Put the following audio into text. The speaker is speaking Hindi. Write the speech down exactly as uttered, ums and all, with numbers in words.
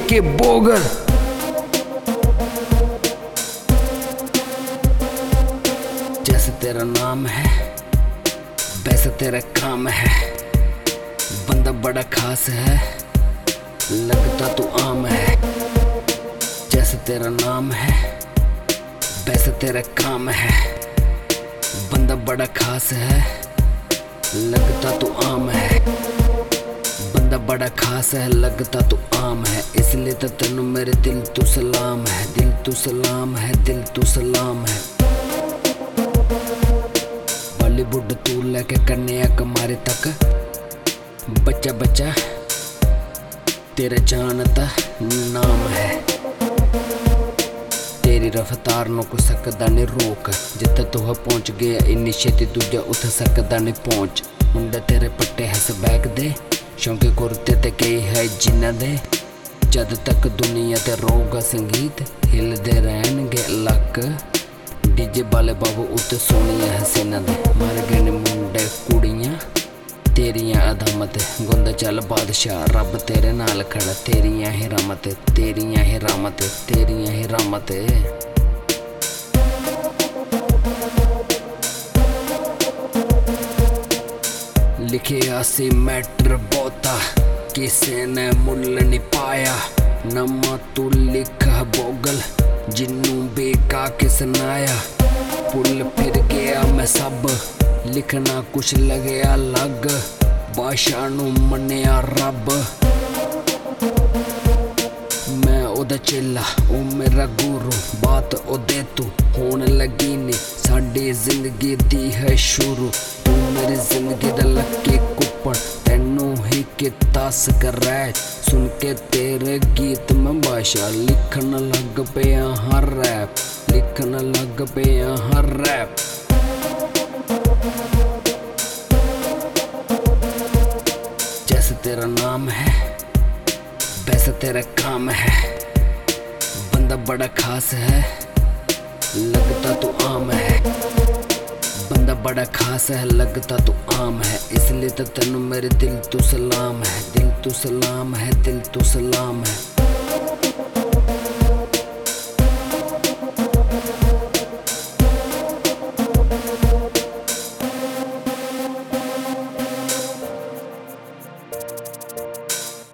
के बोगल। जैसे तेरा नाम है वैसे तेरा काम है, बंदा बड़ा खास है लगता तू आम है। जैसे तेरा नाम है वैसे तेरा काम है, बंदा बड़ा खास है लगता तू आम है। बंदा बड़ा खास है लगता तू आम है, इसलिए तो तेनू मेरे दिल तू सलाम है, दिल तू सलाम है, दिल तू सलाम है। बॉलीवुड तू लेके कन्याकुमारी तक, बच्चा बच्चा तेरा जानता नाम है। तेरी रफ्तार नु को सकदा नहीं रोक, जिथे तू पहुंच गया इन्नी छेती दूजा उठ सकदा नहीं पहुंच। मुंडे तेरे पट्टे है सबैक दे, शौके कुर्ते ते कई है जिन्ना दे। जद तक दुनिया ते रोगा संगीत हिलदे रहनगे लक, डीजे वाले बाबू उत्ते सोनिया हसीना दे। मर गए ने मुंडे कुड़ियां तेरियां अदामत, गुंदा चल बादशाह रब तेरे नाल खड़ा। तेरियां ही रामत तेरियां ही रामत तेरियां ही रामत। लिखे आसी मैटर बोता किसे ने मुल नहीं पाया, नमा तू लिखा बोगल जिन्नू बेका के सुनाया। पुल फिर गया मैं सब लिखना कुछ लगे अलग, बादशाह नू मन्निया रब। मैं ओदा चेला ओ मेरा गुरु, बात ओदे तू होने लगी नी साडी जिंदगी दी है शुरू। तू मेरी जिंदगी दा लकी कुपन तेनू ही किता स्क्रैच, सुन के तेरे गीत मैं बादशाह लिखन लग पिया हर रैप, लिखन लग पिया हर रैप। जैसे तेरा नाम है वैसे तेरा काम है, बंदा बड़ा खास है लगता तू आम है। बंदा बड़ा खास है लगता तू आम है, इसलिए तो तेनू मेरे दिल तू सलाम है, दिल तू सलाम है, दिल तू सलाम है।